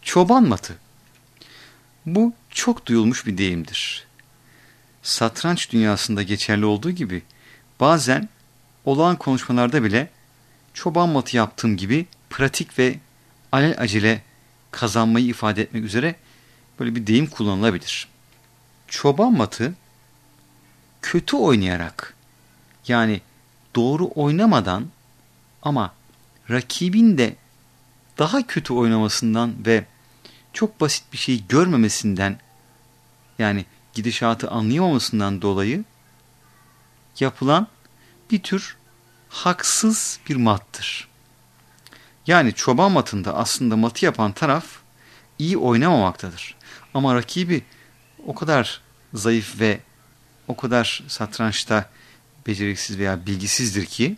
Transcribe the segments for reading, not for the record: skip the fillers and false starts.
Çoban matı. Bu çok duyulmuş bir deyimdir. Satranç dünyasında geçerli olduğu gibi bazen olağan konuşmalarda bile çoban matı yaptığım gibi pratik ve alelacele kazanmayı ifade etmek üzere böyle bir deyim kullanılabilir. Çoban matı kötü oynayarak, yani doğru oynamadan ama rakibin de daha kötü oynamasından ve çok basit bir şey görmemesinden, yani gidişatı anlayamamasından dolayı yapılan bir tür haksız bir mattır. Yani çoban matında aslında matı yapan taraf iyi oynamamaktadır. Ama rakibi o kadar zayıf ve o kadar satrançta beceriksiz veya bilgisizdir ki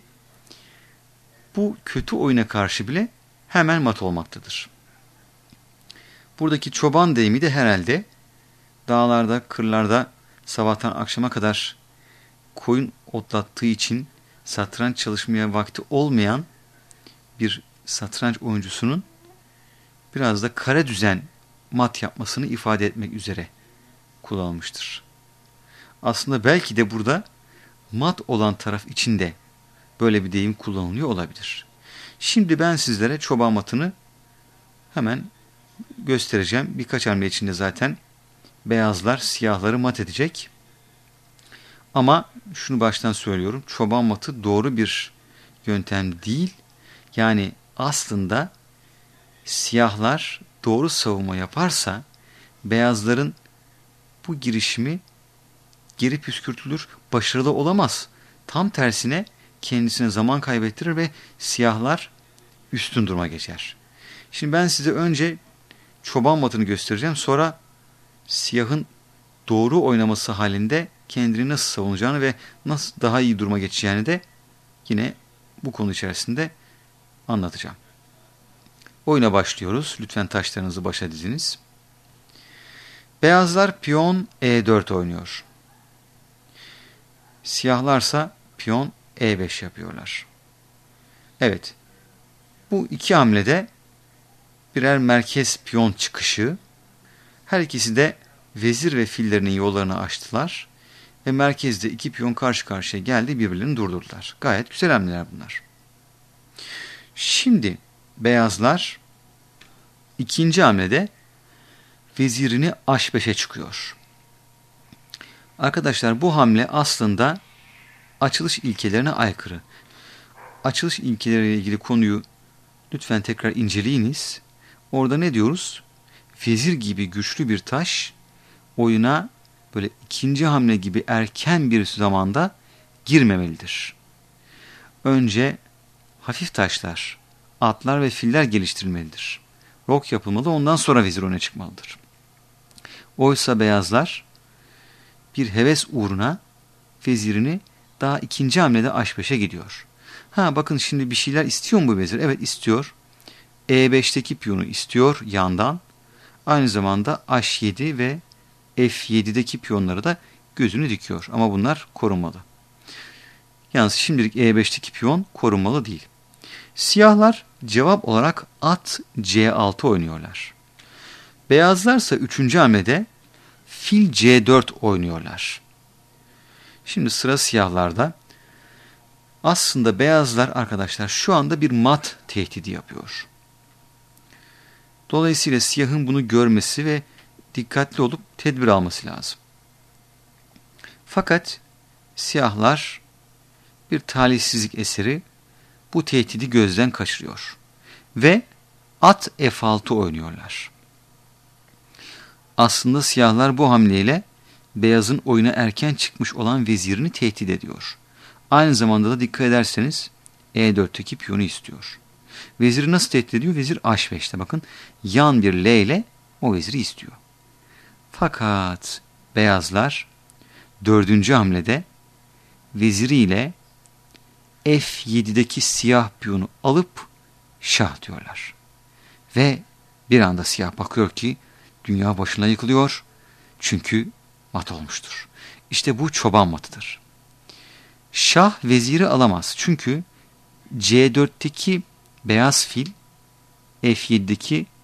bu kötü oyuna karşı bile hemen mat olmaktadır. Buradaki çoban deyimi de herhalde dağlarda, kırlarda sabahtan akşama kadar koyun otlattığı için satranç çalışmaya vakti olmayan bir satranç oyuncusunun biraz da kare düzen mat yapmasını ifade etmek üzere kullanılmıştır. Aslında belki de burada mat olan taraf için de böyle bir deyim kullanılıyor olabilir. Şimdi ben sizlere çoban matını hemen göstereceğim. Birkaç hamle içinde zaten beyazlar siyahları mat edecek. Ama şunu baştan söylüyorum. Çoban matı doğru bir yöntem değil. Yani aslında siyahlar doğru savunma yaparsa beyazların bu girişimi geri püskürtülür, başarılı olamaz. Tam tersine kendisine zaman kaybettirir ve siyahlar üstün duruma geçer. Şimdi ben size önce çoban matını göstereceğim. Sonra siyahın doğru oynaması halinde kendini nasıl savunacağını ve nasıl daha iyi duruma geçeceğini de yine bu konu içerisinde anlatacağım. Oyuna başlıyoruz. Lütfen taşlarınızı başa diziniz. Beyazlar piyon E4 oynuyor. Siyahlarsa piyon E5 yapıyorlar. Evet. Bu iki hamlede birer merkez piyon çıkışı. Her ikisi de vezir ve fillerinin yollarını açtılar. Ve merkezde iki piyon karşı karşıya geldi, birbirlerini durdurdular. Gayet güzel hamleler bunlar. Şimdi beyazlar ikinci hamlede vezirini H5'e çıkıyor. Arkadaşlar bu hamle aslında açılış ilkelerine aykırı. Açılış ilkeleriyle ilgili konuyu lütfen tekrar inceleyiniz. Orada ne diyoruz? Vezir gibi güçlü bir taş oyuna böyle ikinci hamle gibi erken bir zamanda girmemelidir. Önce hafif taşlar, atlar ve filler geliştirilmelidir. Rok yapılmalı, ondan sonra vezir öne çıkmalıdır. Oysa beyazlar bir heves uğruna vezirini daha ikinci hamlede H5'e gidiyor. Bakın şimdi bir şeyler istiyor mu bu vezir? Evet istiyor. E5'teki piyonu istiyor yandan. Aynı zamanda H7 ve F7'deki piyonları da gözünü dikiyor. Ama bunlar korunmalı. Yalnız şimdilik E5'teki piyon korunmalı değil. Siyahlar cevap olarak at C6 oynuyorlar. Beyazlarsa 3. hamlede fil C4 oynuyorlar. Şimdi sıra siyahlarda. Aslında beyazlar arkadaşlar şu anda bir mat tehdidi yapıyor. Dolayısıyla siyahın bunu görmesi ve dikkatli olup tedbir alması lazım. Fakat siyahlar bir talihsizlik eseri bu tehdidi gözden kaçırıyor. Ve at F6 oynuyorlar. Aslında siyahlar bu hamleyle beyazın oyuna erken çıkmış olan vezirini tehdit ediyor. Aynı zamanda da dikkat ederseniz E4'teki piyonu istiyor. Veziri nasıl tehdit ediyor? Vezir H5'te bakın. Yan bir L ile o veziri istiyor. Fakat beyazlar 4. hamlede veziriyle F7'deki siyah piyonu alıp şah diyorlar. Ve bir anda siyah bakıyor ki dünya başına yıkılıyor. Çünkü mat olmuştur. İşte bu çoban matıdır. Şah veziri alamaz. Çünkü C4'teki beyaz fil F7'deki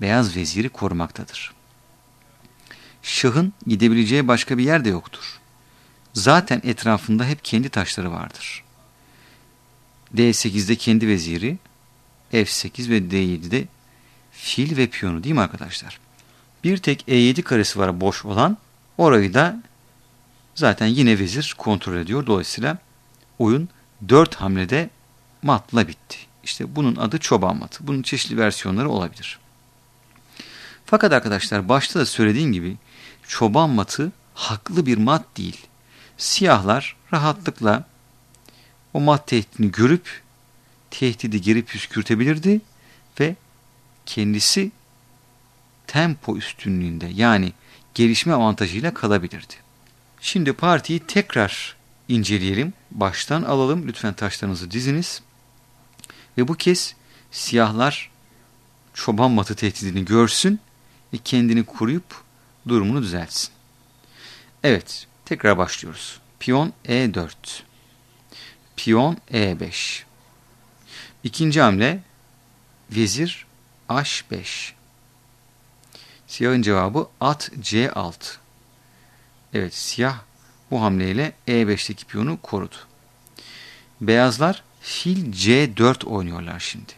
beyaz veziri korumaktadır. Şahın gidebileceği başka bir yer de yoktur. Zaten etrafında hep kendi taşları vardır. D8'de kendi veziri, F8 ve D7'de fil ve piyonu değil mi arkadaşlar? Bir tek E7 karesi var boş olan. Orayı da zaten yine vezir kontrol ediyor. Dolayısıyla oyun 4 hamlede matla bitti. İşte bunun adı çoban matı. Bunun çeşitli versiyonları olabilir. Fakat arkadaşlar başta da söylediğim gibi çoban matı haklı bir mat değil. Siyahlar rahatlıkla o mat tehdidini görüp tehdidi geri püskürtebilirdi ve kendisi tempo üstünlüğünde yani gelişme avantajıyla kalabilirdi. Şimdi partiyi tekrar inceleyelim. Baştan alalım. Lütfen taşlarınızı diziniz. Ve bu kez siyahlar çoban matı tehdidini görsün ve kendini koruyup durumunu düzeltsin. Evet, tekrar başlıyoruz. Piyon E4. Piyon E5. İkinci hamle vezir H5. Siyahın cevabı at C6. Evet, siyah bu hamleyle E5'teki piyonu korudu. Beyazlar fil C4 oynuyorlar şimdi.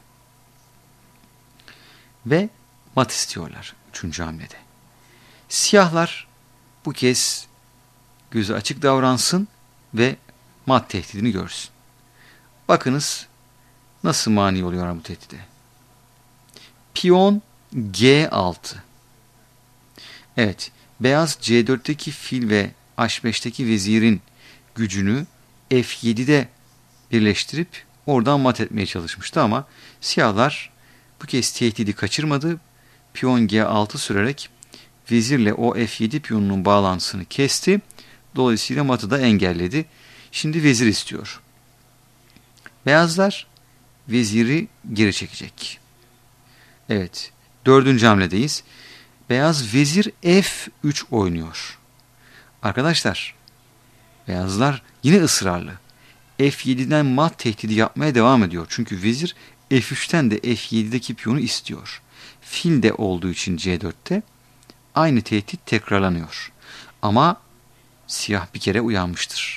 Ve mat istiyorlar 3. hamlede. Siyahlar bu kez gözü açık davransın ve mat tehdidini görsün. Bakınız nasıl mani oluyor bu tehdide. Piyon G6. Evet, beyaz C4'teki fil ve H5'teki vezirin gücünü F7'de birleştirip oradan mat etmeye çalışmıştı ama siyahlar bu kez tehdidi kaçırmadı. Piyon G6 sürerek vezirle o F7 piyonunun bağlantısını kesti. Dolayısıyla matı da engelledi. Şimdi vezir istiyor. Beyazlar veziri geri çekecek. Evet, 4. hamledeyiz. Beyaz vezir F3 oynuyor. Arkadaşlar, beyazlar yine ısrarlı. F7'den mat tehdidi yapmaya devam ediyor. Çünkü vezir F3'ten de F7'deki piyonu istiyor. Fil de olduğu için C4'te aynı tehdit tekrarlanıyor. Ama siyah bir kere uyanmıştır.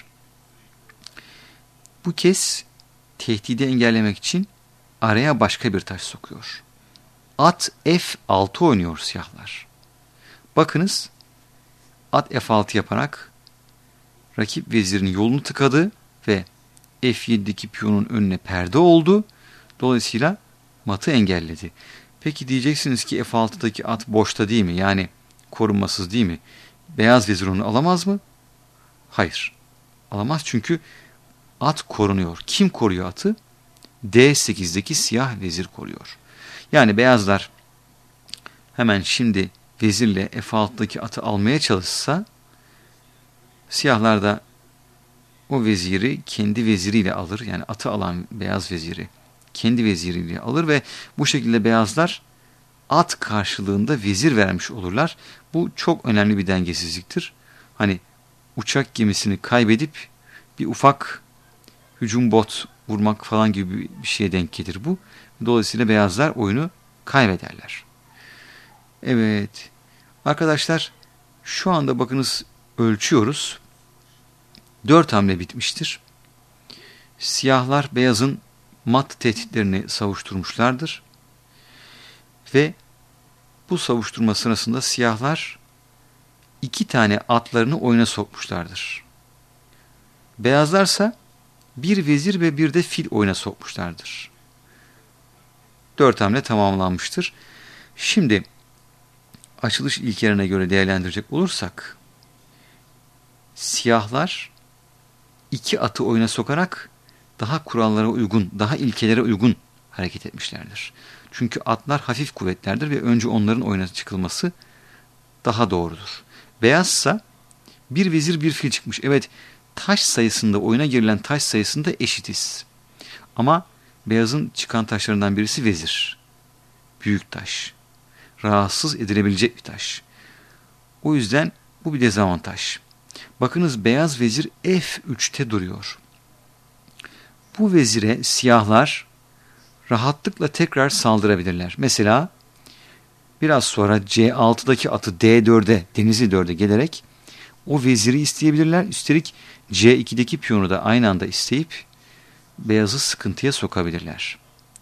Bu kez tehdidi engellemek için araya başka bir taş sokuyor. At F6 oynuyor siyahlar. Bakınız, at F6 yaparak rakip vezirin yolunu tıkadı ve F7'deki piyonun önüne perde oldu. Dolayısıyla matı engelledi. Peki diyeceksiniz ki F6'daki at boşta değil mi? Yani korunmasız değil mi? Beyaz vezir onu alamaz mı? Hayır. Alamaz çünkü at korunuyor. Kim koruyor atı? D8'deki siyah vezir koruyor. Yani beyazlar hemen şimdi vezirle F6'daki atı almaya çalışsa siyahlar da o veziri kendi veziriyle alır. Yani atı alan beyaz veziri kendi veziriyle alır ve bu şekilde beyazlar at karşılığında vezir vermiş olurlar. Bu çok önemli bir dengesizliktir. Hani uçak gemisini kaybedip bir ufak hücum bot vurmak falan gibi bir şeye denk gelir bu. Dolayısıyla beyazlar oyunu kaybederler. Evet. Arkadaşlar şu anda bakınız ölçüyoruz. 4 hamle bitmiştir. Siyahlar beyazın mat tehditlerini savuşturmuşlardır. Ve bu savuşturma sırasında siyahlar 2 tane atlarını oyuna sokmuşlardır. Beyazlarsa bir vezir ve bir de fil oyuna sokmuşlardır. 4 hamle tamamlanmıştır. Şimdi açılış ilkelerine göre değerlendirecek olursak siyahlar 2 atı oyuna sokarak daha kurallara uygun, daha ilkelere uygun hareket etmişlerdir. Çünkü atlar hafif kuvvetlerdir ve önce onların oyuna çıkılması daha doğrudur. Beyazsa bir vezir bir fil çıkmış. Evet, taş sayısında, oyuna girilen taş sayısında eşitiz. Ama beyazın çıkan taşlarından birisi vezir. Büyük taş. Rahatsız edilebilecek bir taş. O yüzden bu bir dezavantaj. Bakınız beyaz vezir F3'te duruyor. Bu vezire siyahlar rahatlıkla tekrar saldırabilirler. Mesela Biraz sonra C6'daki atı D4'e, Denizli 4'e gelerek o veziri isteyebilirler. Üstelik C2'deki piyonu da aynı anda isteyip beyazı sıkıntıya sokabilirler.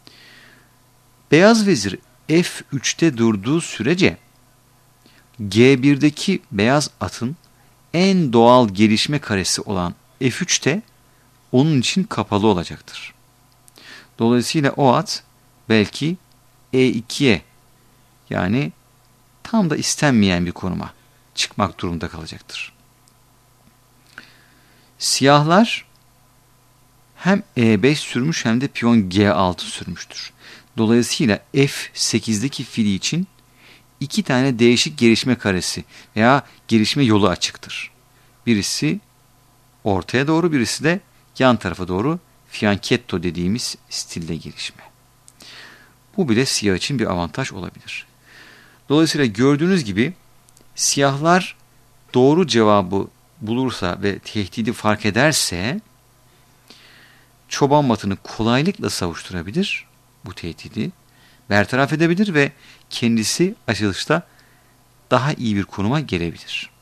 Beyaz vezir F3'te durduğu sürece G1'deki beyaz atın en doğal gelişme karesi olan F3'te onun için kapalı olacaktır. Dolayısıyla o at belki E2'ye, yani tam da istenmeyen bir konuma çıkmak durumunda kalacaktır. Siyahlar hem E5 sürmüş hem de piyon G6 sürmüştür. Dolayısıyla F8'deki fili için iki tane değişik gelişme karesi veya gelişme yolu açıktır. Birisi ortaya doğru, birisi de yan tarafa doğru fianchetto dediğimiz stilde gelişme. Bu bile siyah için bir avantaj olabilir. Dolayısıyla gördüğünüz gibi siyahlar doğru cevabı bulursa ve tehdidi fark ederse çoban matını kolaylıkla savuşturabilir, bu tehdidi bertaraf edebilir ve kendisi açılışta daha iyi bir konuma gelebilir.